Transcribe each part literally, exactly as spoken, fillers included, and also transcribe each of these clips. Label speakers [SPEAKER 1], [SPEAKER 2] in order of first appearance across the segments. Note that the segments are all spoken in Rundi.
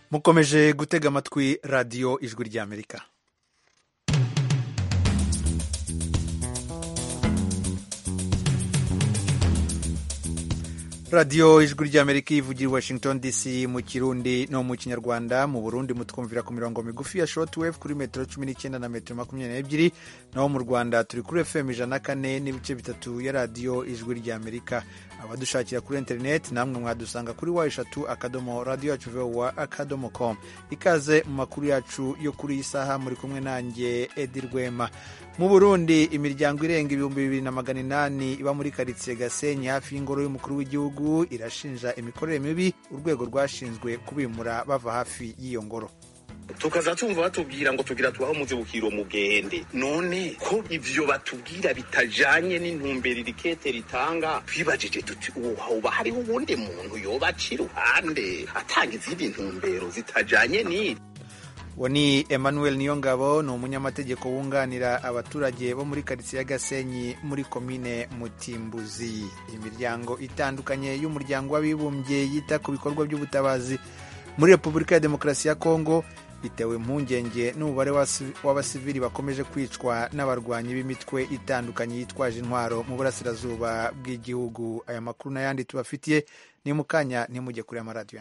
[SPEAKER 1] mukomeje gutega amatwi radiyo ijwi ry'Amerika. radiyo ijwi ry'Amerika ivugira i Washington D C mu kirundi no mu kinyarwanda. Mu Burundi mutwumvira ku mirongo migufi ya shortwave kuri metero cumi n'icyenda na metero makumyabiri n'ebyiri, naho mu Rwanda turi kuri F M ijana na kane n'ibice bitatu ya radiyo ijwi ry'Amerika. Abadushakira kuri interineti namwe mwadusanga kuri wa eshatu akadomo radiyo yacu vowa akadomo com. Ikaze mu makuru yacu yo kuri iyi saha, muri kumwe nanjye Edi Rwema. Mu Burundi imiryango irenga ibihumbi bibiri na magana inani iba muri karitsiye Gasenyi hafi y'ingoro y'umukuru w'igihugu irashinja imikorere mibi urwego rwashinzwe kubimura bava hafi y'iyo ngoro.
[SPEAKER 2] Tukaza tumva batubwira ngo tugira tubaho muzibukiro mugende, none ko ivyo batubwira bitajanye n'intumbero irikete ritanga, twibajije tuti uba hariho uwundi muntu yoba ciruhande atanga izindi ntumbero zitajanye ni.
[SPEAKER 1] Woni Emmanuel Niyongabo ni umunyamategeko wunganira abaturage bo muri karitsiye ya Gasenyi muri komine Mutimbuzi. Imiryango itandukanye y'umuryango w'abibumbye yita ku bikorwa by'ubutabazi muri Repubulika ya Demokarasi ya Kongo bitewe impungenge n'umubare w'abasivili bakomeje kwicwa n'abarwanyi b'imitwe itandukanye yitwaje intwaro mu burasirazuba bw'igihugu. Aya makuru n'ayandi tubafitiye ni mu kanya, ntimujye kuri amaradiyo.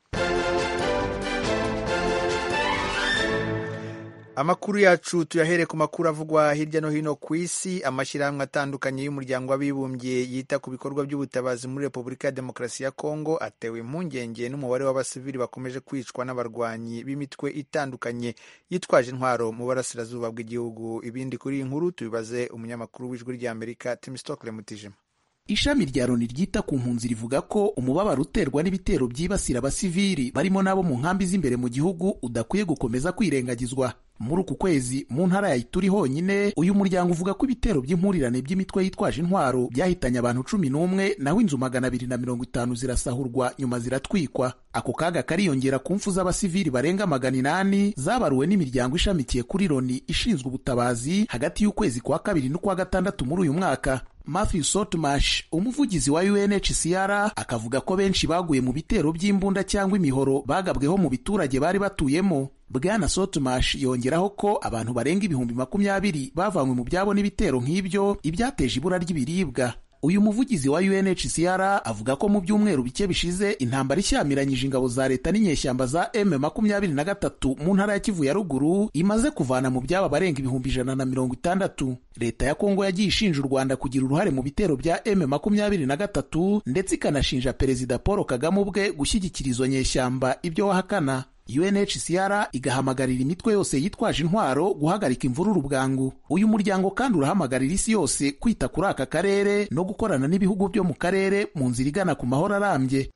[SPEAKER 1] Amakuru yacu tuyahere ku makuru avugwa hirya no hino ku isi. Amashyirahamwe atandukanye y'umuryango w'abibumbye yita ku bikorwa by'ubutabazi muri Repubulika ya Demokarasi ya Kongo atewe impungenge n'umubare w'abasivili bakomeje kwicwa n'abarwanyi b'imitwe itandukanye yitwaje intwaro mu burasirazuba bw'igihugu. Ibindi kuri iyi nkuru tubibaze umunyamakuru w'ijwi ry'Amerika Tim Stockle Mutijima.
[SPEAKER 3] Ishami rya Loni ryita ku mpunzi rivuga ko umubabaro uterwa n'ibitero byibasira abasivili barimo n'abo mu nkambi z'imbere mu gihugu udakwiye gukomeza kwirengagizwa. Muri uku kwezi mu ntara ya Ituri honyine, uyu muryango uvuga ko ibitero by'impurirane by'imitwe yitwaje intwaro byahitanye abantu cumi n'umwe, naho inzu magana abiri na mirongo itanu zirasahurwa nyuma ziratwikwa. Ako kaga kariyongera ku mfu z'abasivili barenga magana inani zabaruwe n'imiryango ishamikiye kuri Loni ishinzwe ubutabazi hagati y'ukwezi kwa kabiri n'ukwa gatandatu muri uyu mwaka. Matthew Saltmarsh, umuvugizi wa U N H C R, akavuga ko benshi baguye mu bitero by'imbunda cyangwa imihoro bagabweho mu biturage bari batuyemo. Bwana Saltmarsh yongeraho ko abantu barenga ibihumbi makumyabiri bavanywe mu byabo n'ibitero nk'ibyo, ibyateje ibura ry'ibiribwa. Uyu muvugizi wa U N H C R avuga ko mu byumweru bike bishize intambara ishyamiranyije ingabo za leta n'inyeshyamba za M makumyabiri na gatatu mu ntara ya Kivu ya ruguru imaze kuvana mu byaba barenga ibihumbi ijana na mirongo itandatu. Leta ya Kongo yagiye ishinja u Rwanda kugira uruhare mu bitero bya M makumyabiri na gatatu ndetse ikanashinja Perezida Paul Kagame ubwe gushyigikira izo nyeshyamba, ibyo wahakana. U N H C R igahamagarira imitwe yose yitwaje intwaro guhagarika imvururu bwangu. Uyu muryango kandi urahamagarira isi yose kwita kuri aka karere no gukorana n'ibihugu byo mu karere mu nzira igana ku mahoro arambye.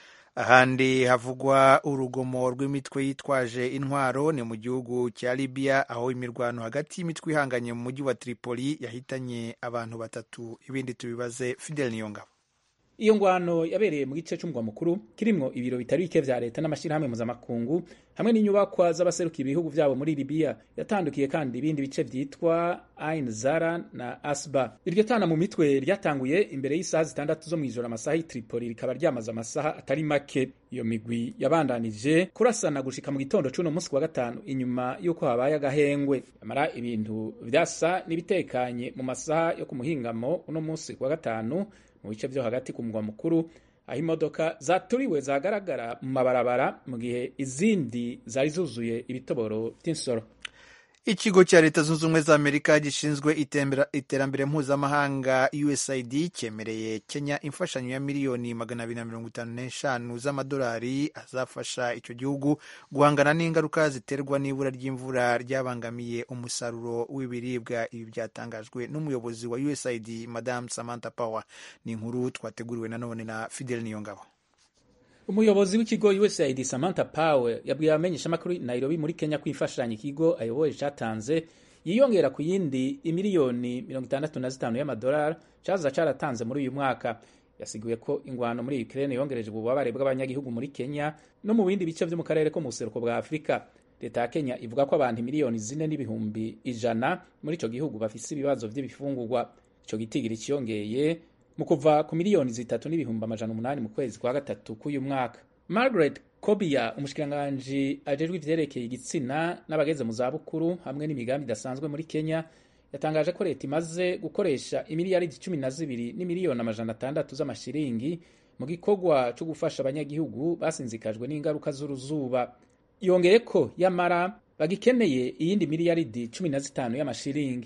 [SPEAKER 1] Ahandi havugwa urugomo rw'imitwe yitwaje intwaro ni mu gihugu cya Libya, aho imirwano hagati y'imitwe ihanganye mu mujyi wa Tripoli yahitanye abantu batatu. Ibindi tubibaze Fidel Niyongabo.
[SPEAKER 4] Iyo ngwano yabereye mu gice cy'umugwa mukuru kirimwo ibiro bitari bike vya leta n'amashirahamwe mpuzamakungu hamwe n'inyubakwa z'abaseruka ibihugu vyabo muri Libya. Yatandukiye kandi ibindi bice vyitwa Ain Zara na Asba. Iryo tana mu mitwe ryatanguye imbere y'isaha zitandatu zo mw'ijoro amasaha y'i Tripoli, rikaba ryamaze amasaha atari make. Iyo migwi yabandanije kurasana gushika mu gitondo c'uno munsi wa gatanu inyuma yuko habaye agahengwe. Amara ibintu vyasa nibitekanye mu masaha yo kumuhingamo uno munsi wa gatanu mu bice vyo hagati ku mugwa mukuru, aho imodoka zaturiwe zagaragara mu mabarabara mu gihe izindi zari zuzuye ibitoboro vy'insoro.
[SPEAKER 1] Ikigo cya Leta Zunze Ubumwe za Amerika gishinzwe iterambere mpuzamahanga U S A I D cyemereye Kenya imfashanyo ya miliyoni magana abiri na mirongo itanu n'eshanu z'amadolari azafasha icyo gihugu guhangana n'ingaruka ziterwa n'ibura ry'imvura ryabangamiye umusaruro w'ibiribwa. Ibi byatangajwe n'umuyobozi wa U S A I D Madame Samantha Power. Ni inkuru twateguriwe nanone na Fidel Niyongabo.
[SPEAKER 4] Umuyobozi w'ikigo U S A I D Samantha Power yabwiye abamenyesha makuru Nairobi muri Kenya ko imfashanyo ikigo ayoboye catanze yiyongera ku yindi imiliyoni mirongo itandatu na zitanu y'amadolari caza caratanze muri uyu mwaka. Yasiguye ko ingwano muri Ukraine yongereje ububabare bw'abanyagihugu muri Kenya no mu bindi bice vyo mu karere ko mu buseruko bwa Afrika. Leta ya Kenya ivuga ko abantu miliyoni zine n'ibihumbi ijana muri ico gihugu bafise ibibazo vy'ibifungurwa. Ico gitigiri ciyongeye mu kuva ku miliyoni zitatu n'ibihumbi amajana umunani mu kwezi kwa gatatu k'uyu mwaka. Margaret Kobia umushikiranganji ajejwe ivyerekeye igitsina n'abageze mu zabukuru hamwe n'imigambi idasanzwe muri Kenya yatangaje ko leta imaze gukoresha imiliyaridi cumi na zibiri n'imiliyoni amajana atandatu z'amashiringi mu gikorwa cyo gufasha abanyagihugu basinzikajwe n'ingaruka z'uruzuba. Yongeye ko yamara bagikeneye iyindi miliyaridi cumi na zitanu y'amashiringi.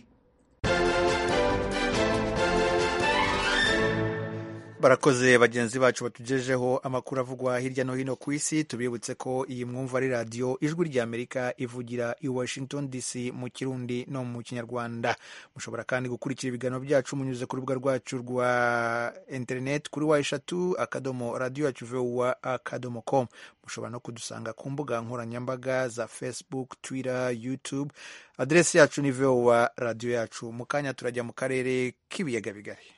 [SPEAKER 1] Barakoze bagenzi bacu batugejeho amakuru avugwa hirya no hino ku isi. Tubibutse ko iyi mwumva ari radio Ijwi rya Amerika ivugira i Washington D C mu Kirundi no mu Kinyarwanda. Mushobora kandi gukurikira ibiganiro byacu munyuze ku rubuga rwacu rwa internet kuri wa eshatu akadomo radio yacu voa akadomo com. Mushobora no kudusanga ku mbuga nkoranyambaga za Facebook, Twitter, YouTube. Adresi yacu ni voa radio yacu. Mu kanya turajya mu karere k'ibiyaga bigari.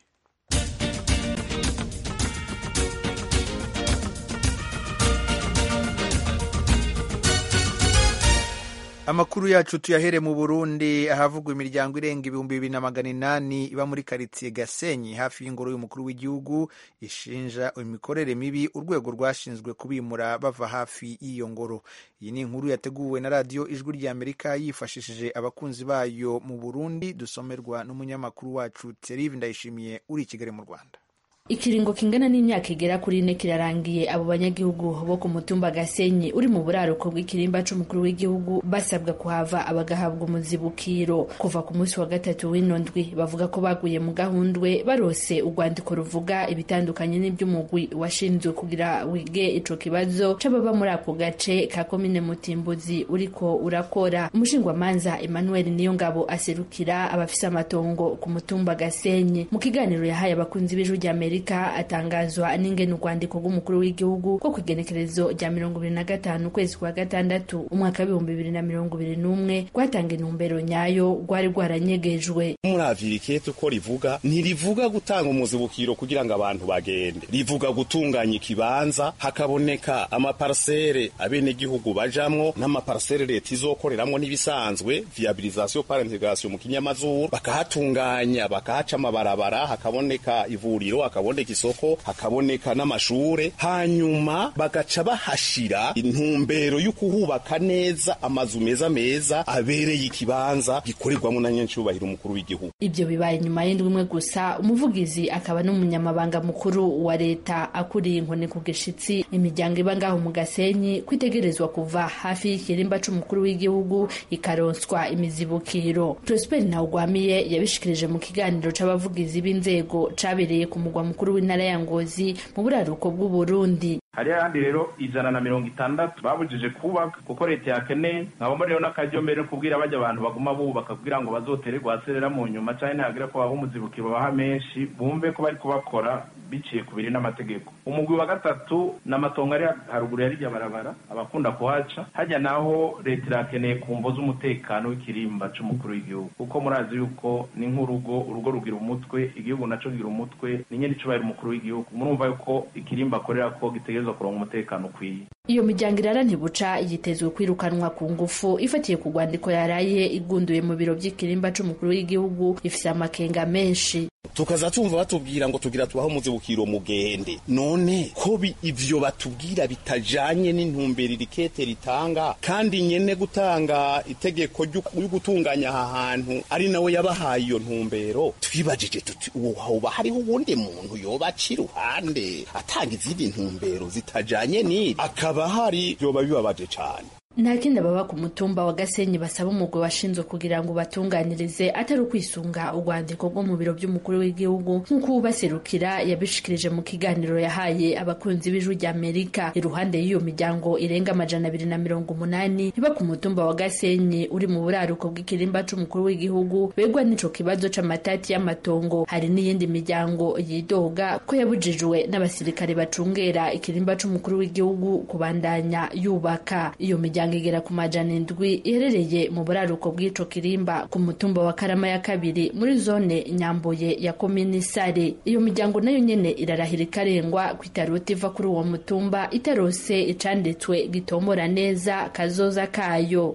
[SPEAKER 1] Amakuru yacu tuyahere mu Burundi ahavugwa imiryango irenga ibihumbi bibiri na magana inani iba muri karitsiye Gasenyi hafi y'ingoro y'umukuru w'igihugu ishinja imikorere mibi urwego rwashinzwe kubimura bava hafi y'iyo ngoro. Iyi ni inkuru yateguwe na radio Ijwi rya Amerika yifashishije abakunzi bayo mu Burundi, dusomerwa n'umunyamakuru wacu Thierry Ndayishimiye uri i Kigali mu Rwanda.
[SPEAKER 5] Ikiringo kingana n'imyaka igera kuri ine kirarangiye abo banyagihugu bo ku mutumba Gasenyi uri mu buraruko bw'ikirimba c'umukuru w'igihugu basabwa kuhava abagahabwa umuzibukiro. Kuva ku munsi wa gatatu w'inondwi bavuga ko baguye mu gahundwe barose urwandiko ruvuga ibitandukanye n'iby'umugwi washinzwe kugira wige ico kibazo c'ababa muri ako gace ka komine Mutimbuzi uriko urakora. Umushingwamanza Emmanuel Niyongabo aserukira abafise amatongo ku mutumba Gasenyi mu kiganiro yahaye abakunzi b'Ijwi rya Amerika atangazwa n'ingene urwandiko rw'umukuru w'igihugu ko kwigenekerezo rya mirongo ibiri na gatanu ukwezi kwa gatandatu umwaka w'ibihumbi bibiri na mirongo ibiri n'umwe rwatanga intumbero nyayo rwari rwaranyegejwe.
[SPEAKER 2] Muravyikiye tuko rivuga ntirivuga gutanga umuzibukiro kugira ngo abantu bagende, rivuga gutunganya ikibanza hakaboneka amaparcelle abene gihugu bajamwo n'amaparcelle leta izokoreramwo n'ibisanzwe viabilisation par intégration mu kinyamazuru, bakahatunganya bakahaca amabarabara hakaboneka ivuriro hakaboneka isoko hakaboneka n'amashure, hanyuma bagaca bahashira intumbero y'ukuhubaka neza amazu meza meza abereye ikibanza gikorerwamo na nyencubahiro umukuru w'igihugu.
[SPEAKER 5] Ibyo bibaye nyuma y'indwi imwe gusa umuvugizi akaba n'umunyamabanga mukuru wa leta akuriye inkoni ku gishitsi imiryango iba ngaho mu Gasenyi kwitegerezwa kuva hafi y'ikirimba c'umukuru w'igihugu ikaronswa imizibukiro. Prosper Ntawugwamiye yabishikirije mu kiganiro c'abavugizi b'inzego cabereye ku mugwa mukuru w'intara ya Ngozi mu buraruko bw'u Burundi.
[SPEAKER 6] Hari handi rero ijana na mirongo itandatu babujije kubaka kuko leta yakeneye nkabomba rero n'akaryo mbere kubwira bajya abantu baguma bubaka kugira ngo bazotere gwaserera mu nyuma cyane ntagira ko baho umuzibukiro baha menshi bumve ko bari kubakora biciye ku biri n'amategeko. Umugwi wa gatatu n'amatongo ari haruguru yari barabara abakunda kuhaca hajya naho leta irakeneye kumvoza umutekano w'ikirimba c'umukuru w'igihugu kuko murazi yuko ni nk'urugo urugo rugira umutwe igihugu naco gira umutwe ni nyene icubahiro umukuru w'igihugu murumva yuko ikirimba akorera ko gitegerezwa kuronka umutekano ukwiye.
[SPEAKER 5] Iyo miryango irara ntibuca yitezwe kwirukanwa ku ngufu ifatiye ku rwandiko yaraye igunduye mu biro by'ikirimba c'umukuru w'igihugu ifise amakenga menshi.
[SPEAKER 2] Tukaza tumva batubwira ngo tugira tubaho umuzibukiro mugende, none ko ivyo batubwira bitajanye n'intumbero irikete ritanga kandi nyene gutanga itegeko ryo gutunganya aha hantu ari nawe yabahaye iyo ntumbero. Twibajije tuti uwo hariho ubundi muntu yoba aciruhande atanga izindi ntumbero zitajanye ni akaba hari yoba bibabaje cane.
[SPEAKER 5] Nta kindi baba ku mutumba wa Gasenyi basaba umugwi washinzwe kugira ngo batunganirize atari ukwisunga urwandiko rwo mu biro by'umukuru w'igihugu nk'uko ubaserukira yabishikirije mu kiganiro yahaye abakunzi b'Ijwi rya Amerika. Iruhande y'iyo miryango irenga amajana abiri na mirongo umunani iba ku mutumba wa Gasenyi uri mu buraruko bw'ikirimba c'umukuru w'igihugu begwa n'ico kibazo c'amatati y'amatongo, hari n'iyindi miryango yidoga ko yabujijwe n'abasirikare bacungera ikirimba c'umukuru w'igihugu kubandanya yubaka. Iyo miryango igera ku majana indwi iherereye mu buraruko bw'ico kirimba ku mutumba wa Karama ya kabiri muri zone Nyamboye ya komini Sare. Iyo miryango nayo nyene irarahira ikarengwa kwitarota iva kuri uwo mutumba itarose icanditswe gitomora neza kazoza kayo.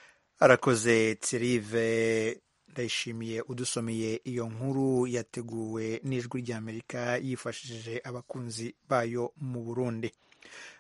[SPEAKER 1] Arakoze Thierry Ndayishimiye udusomeye iyo nkuru yateguwe n'Ijwi rya Amerika yifashishije abakunzi bayo mu Burundi.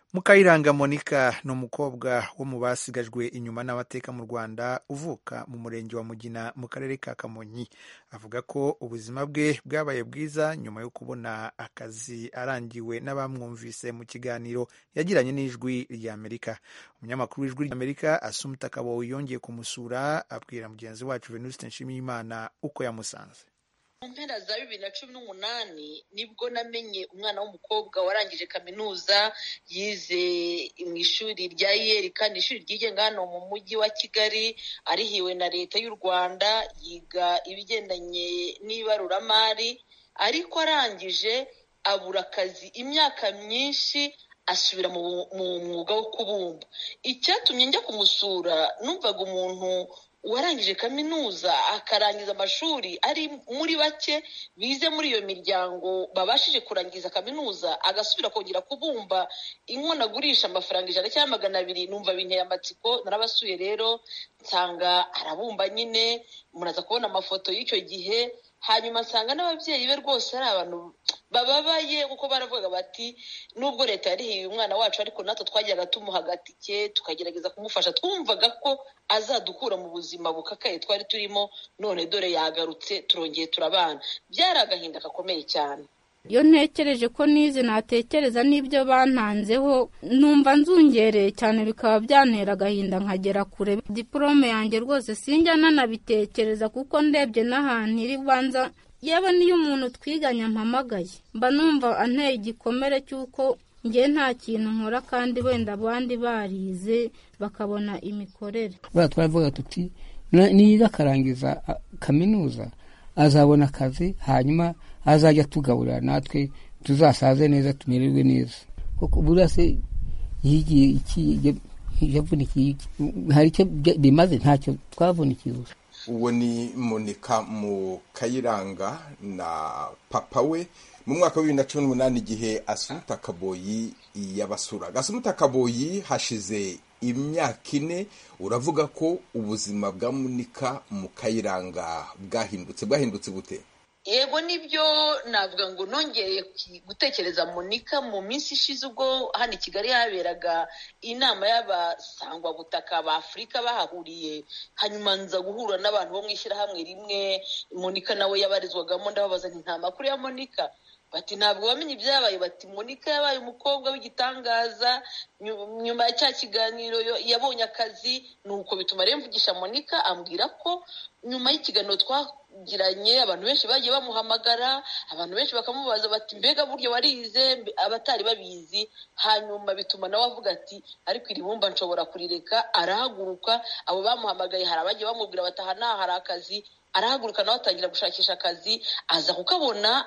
[SPEAKER 1] Mukayiranga Monica ni umukobwa wo mu basigajwe inyuma n'amateka mu Rwanda uvuka mu murenge wa Mugina mu karere ka Kamonyi. Avuga ko ubuzima bwe bwabaye bwiza nyuma yo kubona akazi arangiwe n'abamwumvise mu kiganiro yagiranye n'Ijwi ry'Amerika. Umunyamakuru w'Ijwi ry'Amerika Assumpta Kaboyi yongeye kumusura abwira mugenzi wacu Venuste Nshimiyimana uko yamusanze.
[SPEAKER 7] Mu mpera za bibiri na cumi n'umunani nibwo namenye umwana w'umukobwa warangije kaminuza, yize mu ishuri rya Yeri kandi ishuri ryigenga hano mu mujyi wa Kigali, arihiwe na leta y'u Rwanda, yiga ibigendanye n'ibaruramari, ariko arangije abura akazi imyaka myinshi asubira mu mwuga wo kubumba. Icyatumye njya kumusura, numvaga umuntu warangije kaminuza akarangiza amashuri ari muri bake bize muri iyo miryango babashije kurangiza kaminuza agasubira kongera kubumba inkono agurisha amafaranga ijana cyangwa magana abiri. Numva binteye amatsiko, narabasuye rero nsanga arabumba nyine, muraza kubona amafoto y'icyo gihe. Hanyuma nsanga n'ababyeyi be rwose ari abantu bababaye, kuko baravuga bati nubwo leta yarihiye umwana wacu ariko natwe twajyaga tumuha agatike tukagerageza kumufasha, twumvaga ko azadukura mu buzima bukakaye twari turimo, none dore yagarutse turongeye turabana. Byari agahinda gakomeye cyane.
[SPEAKER 8] Iyo ntekereje ko nize natekereza n'ibyo bantanzeho numva nzungereye cyane, bikaba byantera agahinda nkagera kure. Diplome yanjye rwose sinjya nanabitekereza, kuko ndebye n'ahantu iri banza, yewe niyo umuntu twiganya mpamagaye mba numva anteye igikomere cy'uko njye nta kintu nkora kandi wenda abandi barize bakabona imikorere.
[SPEAKER 9] Bwa twavuga tuti niga akarangiza kaminuza azabona akazi, hanyuma azajya tugaburira natwe tuzasaze neza tumererwe neza. Kuko burase yigiye iki yavunikiye, hari icyo bimaze ntacyo twavunikiye.
[SPEAKER 10] Uwo ni Monica Mukayiranga na papa we mu mwaka wa bibiri na cumi n'umunani igihe Assumpta Kaboyi yabasuraga. Assumpta Kaboyi hashize imyaka ine, uravuga ko ubuzima bwa Monica Mukayiranga bwahindutse bwahindutse gute?
[SPEAKER 7] Yego nibyo, navuga ngo nongeye gutekereza Monica mu minsi ishize ubwo hano i Kigali haberaga inama y'abasangwa butaka ba Afurika bahahuriye, hanyuma nza guhura n'abantu bo mwishyira hamwe rimwe Monica nawe yabarizwagamo. Ndababaza nti nta makuru ya Monica? Bati ntabwo bamenye ibyabaye. Bati Monica yabaye umukobwa w'igitangaza, nyuma ya cya kiganiro yabonye akazi. Nuko bituma rero mvugisha Monica, ambwira ko nyuma y'ikiganiro twagiranye abantu benshi bagiye bamuhamagara, abantu benshi bakamubaza bati mbega buryo warize, abatari babizi. Hanyuma bituma nawe avuga ati ariko iri bumba nshobora kurireka. Arahaguruka, abo bamuhamagaye hari abagiye bamubwira bati aha naha hari akazi. Arahaguruka nawe atangira gushakisha akazi, aza kukabona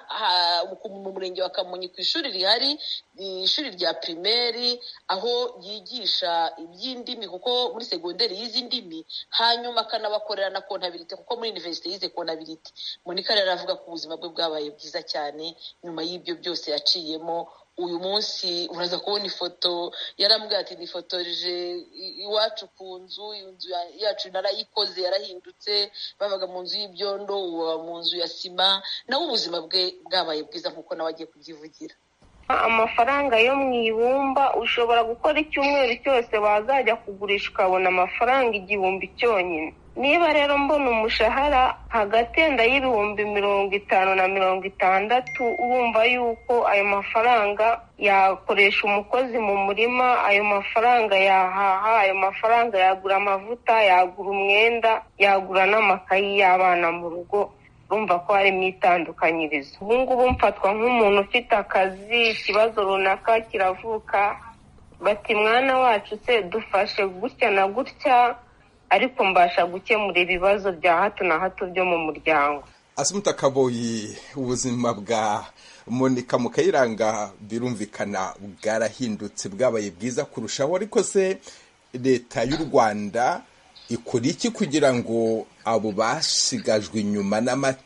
[SPEAKER 7] mu murenge wa Kamonyi ku ishuri rihari, ishuri rya primaire aho yigisha iby'indimi, kuko muri segonderi yize indimi, hanyuma akanabakorera na kontabilite kuko muri university yize kontabilite. Monica rero avuga ko ubuzima bwe bwabaye bwiza cyane nyuma y'ibyo byose yaciyemo. Uyu munsi uraza kubona ifoto yarambwira ati nifotoreje iwacu ku nzu, inzu yacu narayikoze yarahindutse, babaga mu nzu y'ibyondo uba mu nzu ya sima. Nawe ubuzima bwe bwabaye bwiza nkuko nawe agiye kubyivugira.
[SPEAKER 11] Amafaranga yo mu ibumba ushobora gukora icyumweru cyose wazajya kugurisha ukabona amafaranga igihumbi cyonyine. Niba rero mbona umushahara hagati yenda y'ibihumbi mirongo itanu na mirongo itandatu, urumva yuko ayo mafaranga yakoresha umukozi mu murima, ayo mafaranga yahaha, ayo mafaranga yagura amavuta, yagura umwenda, yagura n'amakayi y'abana mu rugo. Urumva ko harimo itandukanyirizo. Ubu ngubu mfatwa nk'umuntu ufite akazi, ikibazo runaka kiravuka, bati mwana wacu se dufashe gutya na gutya, ariko mbasha gukemura ibibazo bya hato na hato byo mu muryango.
[SPEAKER 10] Assumpta Kaboyi, ubuzima bwa Monica Mukayiranga birumvikana bwarahindutse bwabaye bwiza kurushaho, ariko se leta y'u Rwanda ikora iki kugira ngo abo basigajwe inyuma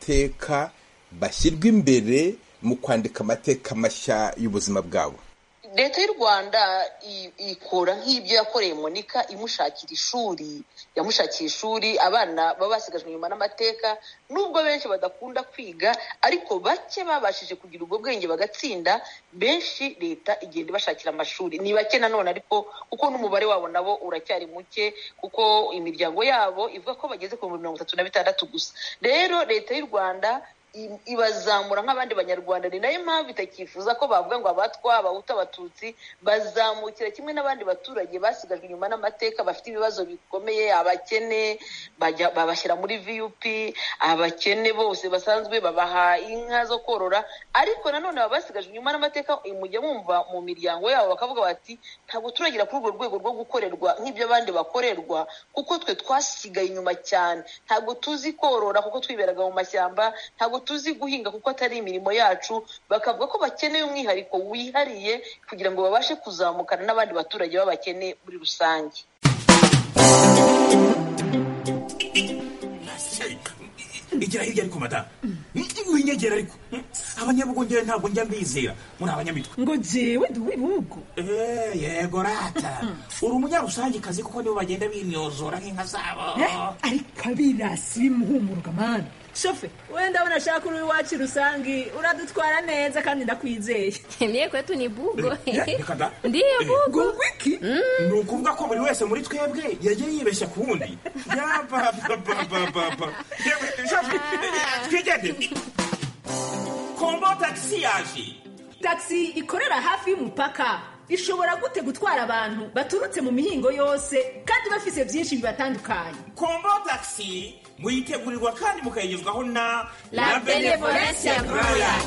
[SPEAKER 10] n'amateka bashyirwe imbere mu kwandika amateka mashya y'ubuzima bwabo?
[SPEAKER 7] leta y'u rwanda ikora nk'ibyo yakoreye monika imushakira ishuri yamushakiye ishuri abana baba basigajwe inyuma n'amateka nubwo benshi badakunda kwiga ariko bake babashije kugira ubwo bwenge bagatsinda benshi leta igenda ibashakira amashuri ni bake nanone ariko kuko n'umubare wabo nabo uracyari muke kuko imiryango yabo ivuga ko bageze ku mirongo itatu na bitandatu gusa rero leta y'u rwanda ibazamura nk'abandi banyarwanda ni nayo mpamvu itakifuza ko bavuga ngo abatwa abahutu abatutsi bazamukira kimwe n'abandi baturage basigajwe inyuma n'amateka bafite ibibazo bikomeye abakene babashyira muri V U P abakene bose basanzwe babaha inka zo korora ariko nanone baba basigajwe inyuma n'amateka mujya mwumva mu miryango yabo bakavuga bati ntabwo turagira kuri urwo rwego rwo gukorerwa nk'ibyo abandi bakorerwa kuko twe twasigaye inyuma cyane ntabwo tuzi korora kuko twiberaga mu mashyamba ntabwo tuzi guhinga kuko atari imirimo yacu bakavuga ko bakeneye umwihariko wihariye kugira ngo babashe kuzamukana n'abandi baturage b'abakene muri rusange.
[SPEAKER 12] Igira hirya ariko mata winyegera ariko abanyabugongera ntabwo njya mbizera muri abanyamitwe
[SPEAKER 13] ngo jewe ndi wibugo
[SPEAKER 12] eh yego rata uri umunyarusangi kazi kuko nibo bagenda bimyozora nk'inka zabo
[SPEAKER 13] ariko abirasi bimuhumuruka mana shofe wenda ndabona shaka uri wacu rusangi uradutwara neza kandi ndakwizeye
[SPEAKER 14] mie kwetu ni bugo
[SPEAKER 12] ndiyo
[SPEAKER 14] bugo
[SPEAKER 13] wiki
[SPEAKER 12] ni ukuvuga ko buri wese muri twebwe yagiye yibeshya ku wundi yapapapapapa shofe twigende kombo taxi yaje
[SPEAKER 13] taxi ikorera hafi y'umupaka ishobora gute gutwara abantu baturutse mu mihingo yose kandi bafise byinshi bibatandukanye.
[SPEAKER 12] Kombo taxi muyitegurirwa kandi mukayigezwaho na
[SPEAKER 14] La Benevolencia Royal.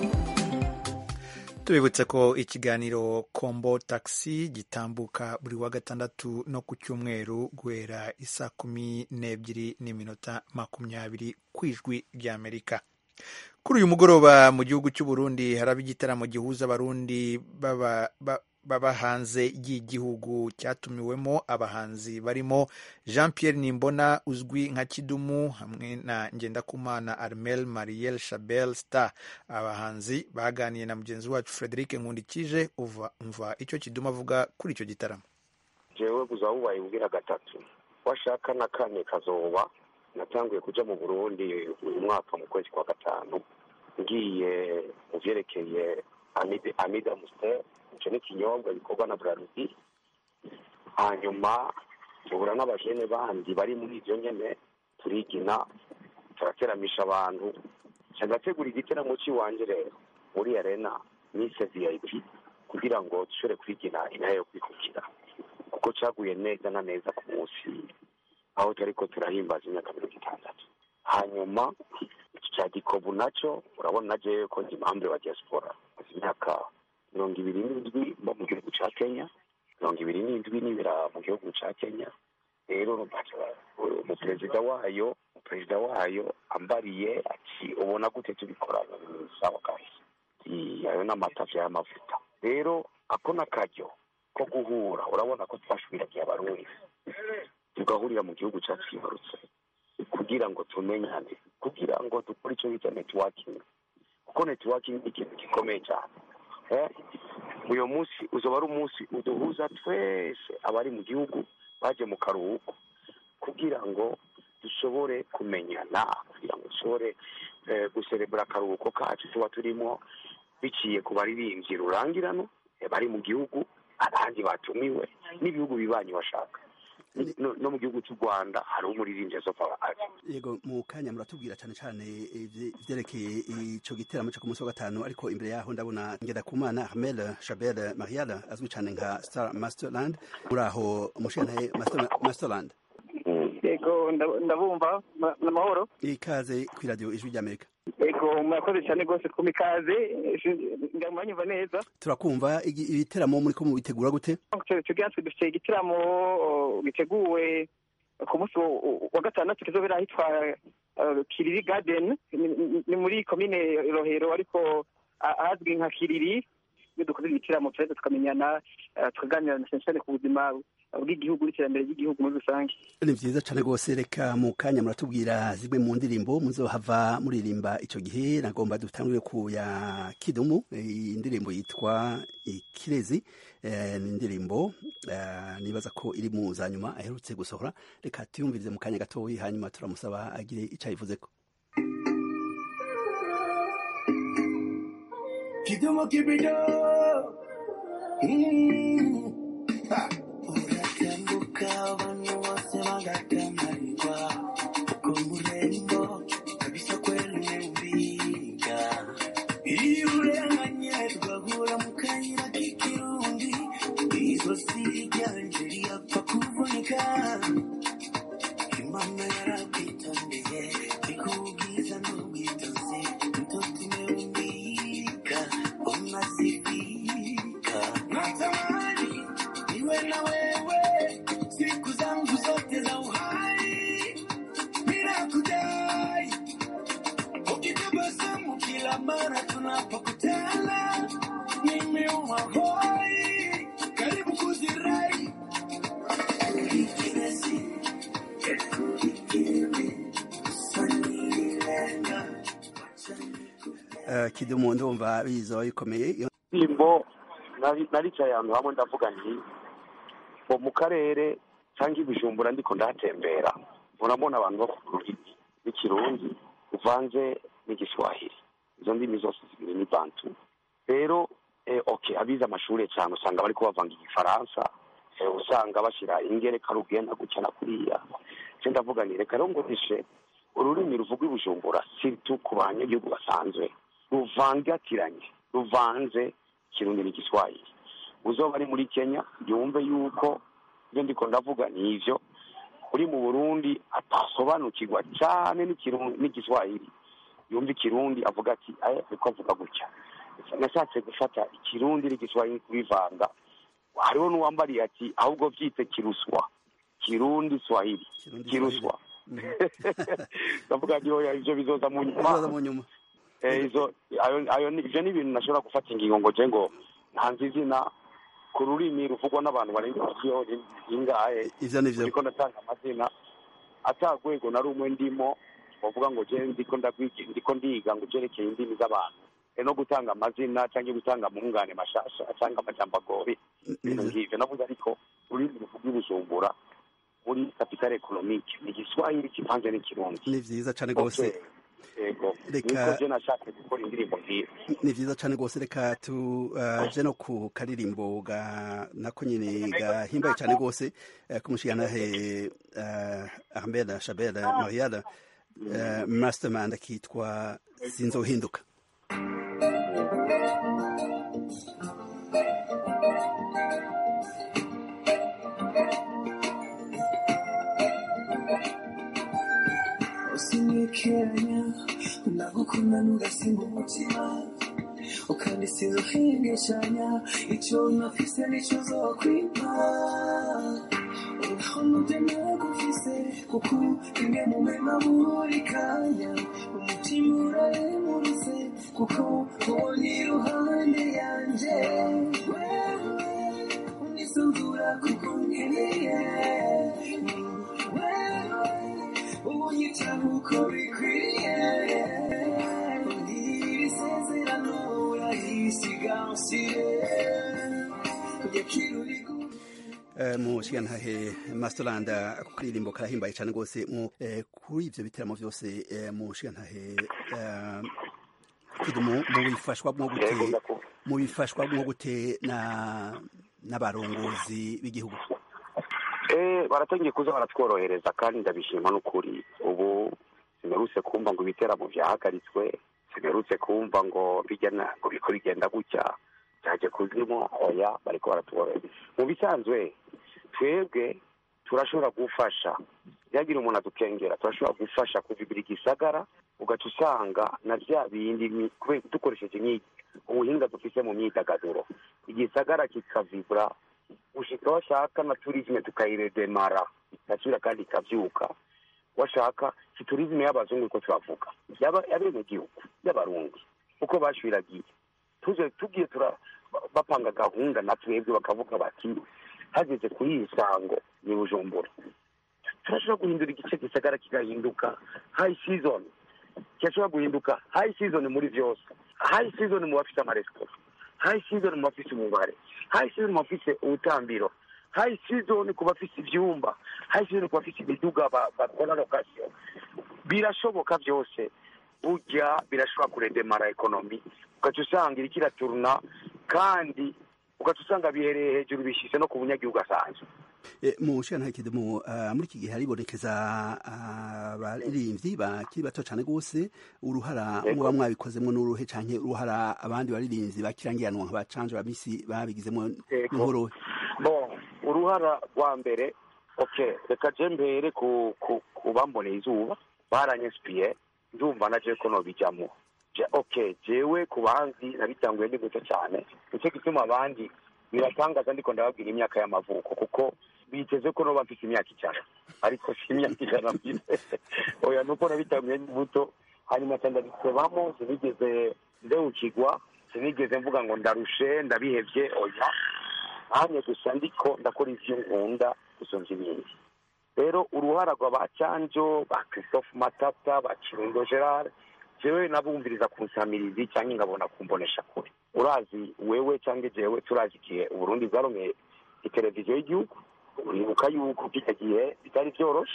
[SPEAKER 1] Tubibutse ko ikiganiro Kombo Taxi gitambuka buri wa gatandatu no ku cyumweru guhera isa kumi n'ebyiri n'iminota makumyabiri ku ijwi ry'Amerika. Kuri uyu mugoroba mu gihugu cy'u Burundi haraba igitaramo gihuza abarundi baba baba hanze y'igihugu cyatumiwemo abahanzi barimo Jean Pierre Nimbona uzwi nka Kidumu hamwe na Ngendakumana Armel Mariel Chabel Star. Abahanzi baganiye na mugenzi wacu Frederic Nkundikije uva umva icyo Kidumu avuga kuri icyo gitaramo.
[SPEAKER 15] Jewe kuzabubaye ubwira gatatu washaka na kane kazoba natanguye kuja mu Burundi uyu mwaka mu kwezi kwa gatanu ngiye mu vyerekeye Amida Amida Muster icyo ni ikinyobwa gikorwa na Braludi hanyuma tubura n'abajene bandi bari muri ibyo nyene turigina turateramisha abantu cyagategura igiteramo cy'iwanje rero muri arena mise V I P kugira ngo dushobore kwigina inayo yo kwikukira kuko cyaguye neza na neza ku munsi aho turiko turahimbaza imyaka mirongo itandatu hanyuma cya Gikobu nacyo urabona je ko impamvu wa diaspora imyaka mirongo ibiri n'indwi mu gihugu cya Kenya mirongo ibiri n'indwi n'ibira mu gihugu cya Kenya rero mu perezida wayo mu perezida wayo ambariye ati ubona gute tubikorana sawa kahise ayo n'amatafi y'amavuta rero ako nakaryo ko guhura urabona ko twashubira by'abarundi tugahurira mu gihugu cyacu kibarutse kugira ngo tumenyane kugira ngo dukore icyo bita networking kuko networking ni ikintu gikomeye cyane eh uyu munsi uzoba ari umunsi uduhuza twese abari mu gihugu baje mu karuhuko kugira ngo dushobore kumenyana kugira ngo dushobore guserebura akaruhuko kacu tuba turimo biciye ku baririmbyi rurangirano bari mu gihugu abandi batumiwe n'ibihugu bibanyi bashaka no mu gihugu cy'u Rwanda hari umuririmbyi azofa aje
[SPEAKER 16] yego mu kanya muratubwira cyane cyane ivyerekeye ico giteramo cyo ku munsi wa gatanu ariko imbere yaho ndabona Ngendakumana Armel Chabel Mariel azwi cyane nka Star Masterland muraho mushentaye Master Masterland
[SPEAKER 17] yego ndabumva n'amahoro
[SPEAKER 16] ikaze ku radio ijwi ry'Amerika
[SPEAKER 17] yego murakoze cyane rwose ku mikaze ndamanyumva neza
[SPEAKER 16] turakumva ibiteramo muri ko mubitegura gute
[SPEAKER 17] tugatse dufite igiteramo giteguwe ku munsi wa gatandatu kizobera ahitwa Kiriri Garden ni muri komine Rohero ariko azwi nka Kiriri iyo dukoze igitaramo turaheza tukamenyana tukaganira na cyane cyane ku buzima bw'igihugu n'iterambere ry'igihugu muri rusange.
[SPEAKER 16] Ni vyiza cane rwose. Reka mu kanya muratubwira zimwe mu ndirimbo muzohava muririmba ico gihe. Nagomba dutangure ku ya Kidumu, indirimbo yitwa Ikirezi. Ni indirimbo nibaza ko iri mu za nyuma aherutse gusohora. Reka tuyumvirize mu kanya gatoyi, hanyuma turamusaba agire ico ayivuzeko.
[SPEAKER 18] Kidumu kibido uratambuka abantu bose bagatamarwa ku murembo kabisa kweli umbiga iyo urenganye rwagura mu kayira k'ikirundi izosi ryanje ryapfa kuvunika imana yarakwitondeye ikubwiza n'ubwitonzi mtoto umeumbika unasifika natamani iwe na wewe siku zangu zote za uhai bila kudai ukitabasamu kila mara tunapokutana mimi uhoi karibu kuzirai Ikirezi
[SPEAKER 16] Uh, Kidumu ndumva bizo bikomeye.
[SPEAKER 15] Imbo naricaye ahantu hamwe ndavuga nti ngo mu karere cyangwa ibijumbura ndiko ndatembera urabona abantu bavuga ururimi n'ikirundi uvanze n'igiswahili, izo ndimi zose zibiri ni bantu. Rero eh, okay abize amashuri cyane usanga bari kubavanga igifaransa, eh, usanga bashira ingereka rugenda gucana kuriya. Je ndavuga ni reka rongorishe ururimi ruvuga ibijumbura sirtu ku banyagihugu basanzwe ruvangatiranye ruvanze kirundi n'igiswahili. Uzoba ari muri Kenya yumve yuko ibyo ndiko ndavuga ni ivyo, uri mu Burundi atasobanukirwa cyane n'ikirundi n'igiswahili yumve ikirundi avuga ati aye ariko avuga gutya. Nashatse gufata ikirundi n'igiswahili kubivanga, hariho n'uwambariye ati ahubwo vyite kiruswa kirundi swahili kiruswa. Ndavuga nyo ivyo bizoza mu nyuma eh izo ayo ayo ivyo ni ibintu nashobora gufata ingingo ngo je ngo ntanzi izina ku rurimi ruvugwa n'abantu bari iyo ingahe
[SPEAKER 16] ivyo nivyo
[SPEAKER 15] ariko natanga amazina atagwego na rumwe ndimo bavuga ngo je ndiko ndagwiki ndiko ndiga ngo jerekeye indimi z'abantu no gutanga amazina cyangwa gutanga mungane mashasha cyangwa amajambo agoye ngivyo navuze ariko ururimi ruvuga ibijumbura muri kapitale economique ni Kiswahili kivanze n'ikirundi.
[SPEAKER 16] Ni vyiza cyane gose.
[SPEAKER 15] Ego reka je nashaka gukora indirimbo nziza.
[SPEAKER 16] Ni vyiza cyane gose. Reka tu uh, je no ku karirimbo ga nako nyine gahimbaye cyane gose uh, kumushigana he uh, Ahmed Shabel Mariala uh, mastermind akitwa Sinzohinduka.
[SPEAKER 18] Usinikenya ndagukunda nugasimba umutima ukandi sinzohengeshanya icyo nafise nicyo zokwima unaho nudemera gufise kuko imwe mu mema buri kanya umutima uraremurise kuko ubonye iruhande yanje wewe unisunzura kuko nkeneye unyitaho uko bikwiye iri sezerano urayisigasire yakirurigu
[SPEAKER 16] mu shigantahe Masterland ku karirimbo karahimbaye cyane rwose kuri ivyo biteramo byose mu shigantahe Kidumu mu bifashwa bwo gute mu bifashwa bwo gute na n'abarongozi b'igihugu.
[SPEAKER 15] Eh baratangiye kuza baratworohereza kandi ndabishima n'ukuri. Ubu simerutse kumva ngo ibiteramo byahagaritswe, simerutse kumva ngo bijyana ngo biko bigenda gutya cyaje kuzimo oya bariko baratworohereza. Mu bisanzwe twebwe turashobora gufasha yagira umuntu adukengera, turashobora gufasha kuvibira igisagara ugaca usanga na bya bindi dukoresheje nyiki ubuhinga dufise mu myidagaduro igisagara kikavibura ushika washaka na tourisme tukayiredemara ikasubira kandi ikavyuka washaka ki tourisme y'abazungu ko turavuga yaba abene gihugu y'abarundi uko bashwiragiye tuje tugiye tura bapanga gahunda na twebwe bakavuga bati hageze kuri iyi sango ni Bujumbura turashobora guhindura igice gisagara kigahinduka high season, kirashobora guhinduka high season muri byose, high season mu bafite amaresitora, high season mu bafite umubare, high season mu bafite ubutambiro, high season ku bafite ibyumba, high season ku bafite imiduga bakora location. Birashoboka byose, burya birashobora kuredemara ekonomi, ugaca usanga iriko iraturuna kandi ugaca usanga bihereye hejuru bishyize no ku bunyagihugu asanzwe.
[SPEAKER 16] mu nshingano mu muri iki gihe haribonekeza abaririmbyi bakiri bato cyane rwose, uruhara muba mwabikozemo n'uruhe canke uruhara abandi baririmbyi bakirangiranwa nka bacanje babisi babigizemo inkuru?
[SPEAKER 15] Bon, uruhara rwa mbere, okay, reka je mbere ku kubamboneye izuba baranyespiye, ndumva naje ko no bijamo. Je okay, jewe kubanzi nabitanguye ndi guto cyane, nicyo gituma abandi nibatangaza ndiko ndababwira imyaka y'amavuko kuko biteze ko no bafite imyaka icana, ariko si imyaka icana mfite. Oya nuko nabitanguye ndi buto, hanyuma ndabisebamo, sinigeze ndewukigwa, sinigeze mvuga ngo ndarushe ndabihevye, oya hanye gusa ndiko ndakora ivyo nkunda gusumvya ibindi. Rero uruhara rwa bacanjo ba Christophe Matata ba Kirundo Gerard jewe nabumviriza kunsamirizi cyangwa ngabona kumbonesha kure. Urazi wewe cyangwa jewe turazi igihe Burundi bwaromye iteleviziyo y'igihugu, uribuka yuko kitagiye bitari byoroshe,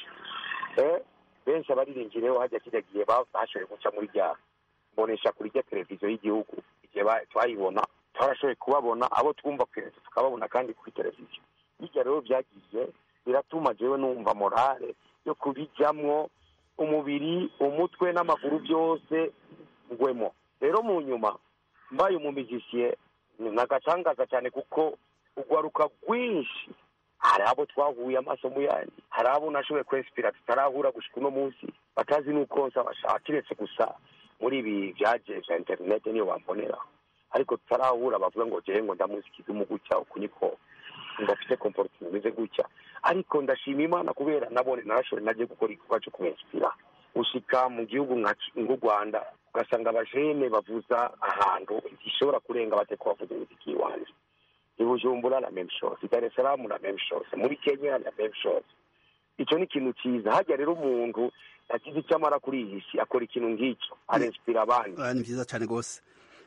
[SPEAKER 15] eh benshi abariringireho hajya kitagiye bashoboye guca muri rya mbonesha kuri rya televiziyo y'igihugu, igihe twayibona twarashoboye kubabona abo twumva kwese tukababona kandi kuri televiziyo. Bijya rero byagiye biratuma jewe numva morale yo kubijamwo, umubiri umutwe n'amaguru byose ngwemo. Rero mu nyuma mbaye umumizisiye nagatangaza cyane kuko ugwaruka rwinshi, hari abo twahuye amaso mu yandi, hari abo nashoboye kwespira tutarahura gushika uno munsi batazi nuko bashaka kiretse gusa muri ibi byaje bya internet niyo bambonera, ariko tutarahura bavuga ngo jewe ngo ndamusikiza umugucya ukuniko ndafite comportement meze gucya. Ariko ndashima Imana kubera nabone narashore naje gukora igikorwa cyo kwinspira ushika mu gihugu nk'u Rwanda, ugasanga abajene bavuza ahantu gishobora kurenga bate ko bavuza imiziki wanje. I Bujumbura la même chose, i Dar es Salaam la même chose, muri Kenya la même chose. Ico ni ikintu cyiza. Hajya rero umuntu akizi cyamara kuri iyi si akora ikintu ngicyo arinspira abandi.
[SPEAKER 16] Ni byiza cyane gose.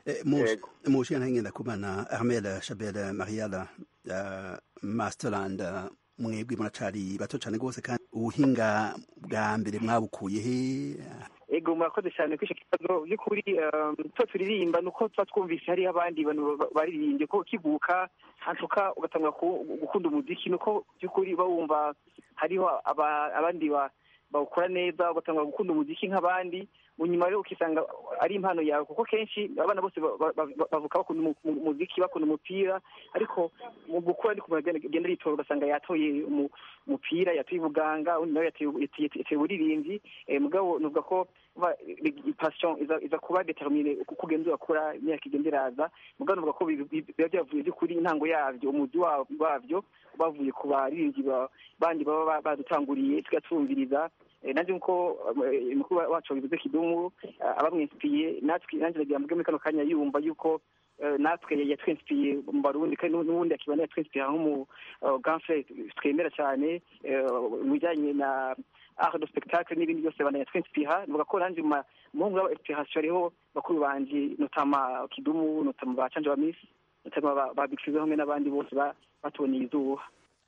[SPEAKER 16] mu nshingano ngenda kubana Armel Chabel Mariala Masterland, mwebwe muracari bato cyane gose kandi ubuhinga bwa mbere mwabukuye he?
[SPEAKER 17] Ego murakoze cyane kwisha kibazo by'ukuri. Twa turirimba nuko twa twumvise hari abandi bantu baririmbye ko kivuka antuka ugatanga gukunda umuziki, nuko by'ukuri bawumva hariho abandi bawukora neza ugatanga gukunda umuziki nk'abandi. Munyuma rero ukisanga ari impano yawe, kuko kenshi abana bose bavuka bakunda umuziki bakunda umupira, ariko mu gukora ndi kumugenda genda ritora ugasanga yatoye umupira, yatoye ubuganga, undi nawe yatoye uburirimbyi. Mugabo nuvuga ko passion iza iza kuba determine uko ugenda ukora imyaka igenda iraza. Mugabo nuvuga ko biba byavuye by'ukuri intango yabyo, umuzi wabyo bavuye ku baririmbyi bandi baba badutanguriye tugatumviriza. Nanjye nko mukuru wacu bivuze Kidumu abamwinspiye natwe, nanjye nagira mbwe kano kanya yumva yuko natwe yatwinspiye mu Barundi, kandi n'ubundi akibana yatwinspiye nk'umu grand frère twemera cyane mu bijyanye na art de spectacle n'ibindi byose bana yatwinspiye. Nuvuga ko nanjye mu muhungu wa inspiration ariho bakuru banje notama Kidumu, notama bacanje ba Miss, notama babikwizeho hamwe n'abandi bose batuboneye izuba.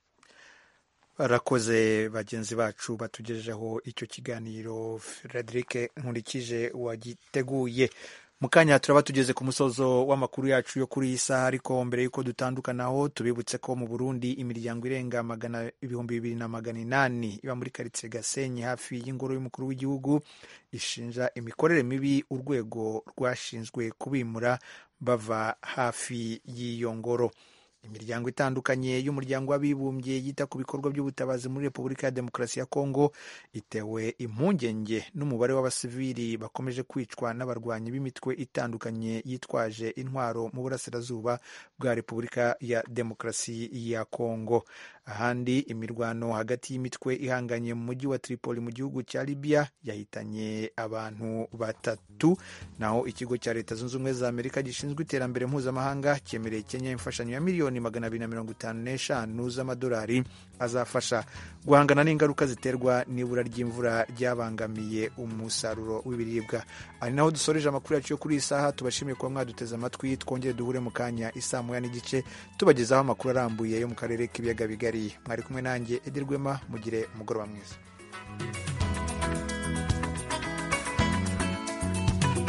[SPEAKER 1] Barakoze bagenzi bacu batugejejeho icyo kiganiro. Frederic Nkurikije wagiteguye. Mu kanya turaba tugeze ku musozo w'amakuru yacu yo kuri iyi saha, ariko mbere y'uko dutandukanaho tubibutse ko mu Burundi imiryango irenga magana ibihumbi bibiri na magana inani iba muri karitsiye Gasenyi hafi y'ingoro y'umukuru w'igihugu ishinja imikorere mibi urwego rwashinzwe kubimura bava hafi y'iyo ngoro. imiryango itandukanye y'umuryango w'abibumbye yita ku bikorwa by'ubutabazi muri Repubulika ya Demokarasi ya Kongo itewe impungenge n'umubare w'abasivili bakomeje kwicwa n'abarwanyi b'imitwe itandukanye yitwaje intwaro mu burasirazuba bwa Repubulika ya Demokarasi ya Kongo. Ahandi imirwano hagati y'imitwe ihanganye mu mujyi wa Tripoli mu gihugu cya Libya yahitanye abantu batatu, naho ikigo cya Leta Zunze Ubumwe za Amerika gishinzwe iterambere mpuzamahanga cyemereye Kenya imfashanyo ya miliyoni magana abiri na mirongo itanu n'eshanu z'amadolari azafasha guhangana n'ingaruka ziterwa n'ibura ry'imvura ryabangamiye umusaruro w'ibiribwa. Ari naho dusoreje amakuru yacu yo kuri iyi saha. Tubashimiye kuba mwaduteze amatwi, twongere duhure mu kanya isaa moya n'igice tubagezaho amakuru arambuye yo mu karere k'ibiyaga bigari. Mwari kumwe nanjye Edi Rwema, mugire umugoroba mwiza.